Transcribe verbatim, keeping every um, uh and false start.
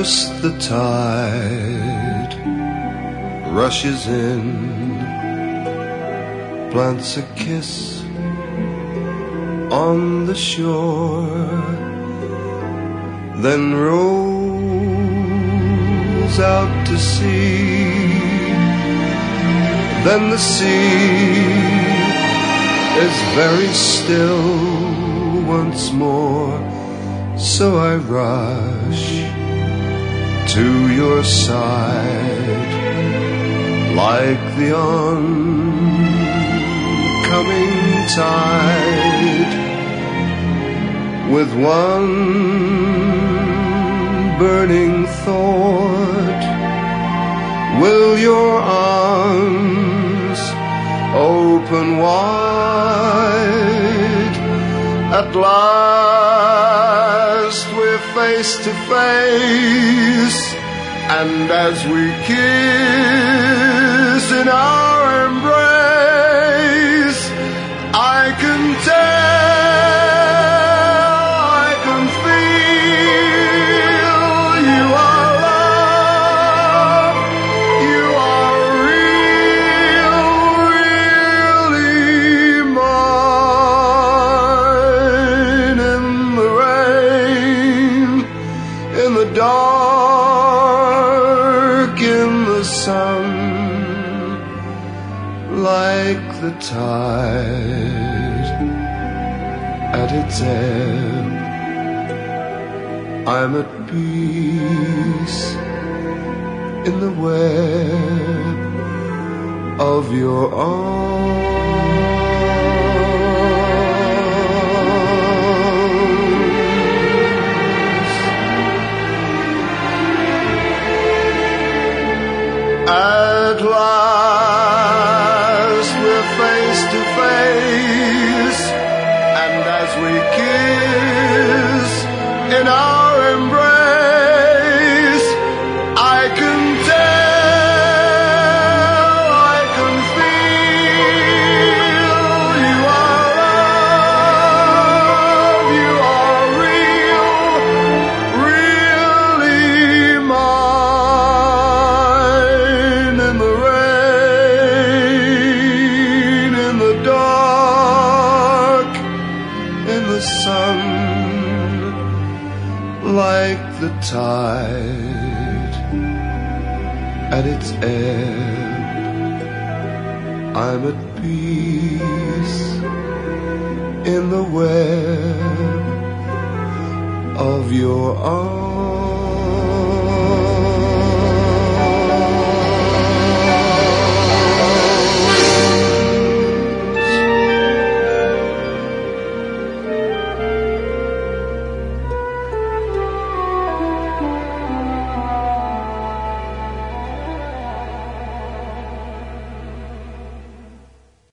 First the tide rushes in, plants a kiss on the shore, then rolls out to sea. Then the sea is very still once more, so I rush to your side like the oncoming tide, with one burning thought: will your arms open wide? At last we're face to face, and as we kiss in our embrace, I can tell, I can feel you are love, you are real, really mine. In the rain, in the dark, in the sun, like the tide at its ebb, I'm at peace in the web of your arms. At last we're face to face, and as we kiss in our embrace, I can tell, I can feel you are love, you are real, really mine. In the rain, in the dark, in the sun, like the tide at its ebb, I'm at peace in the web of your arms.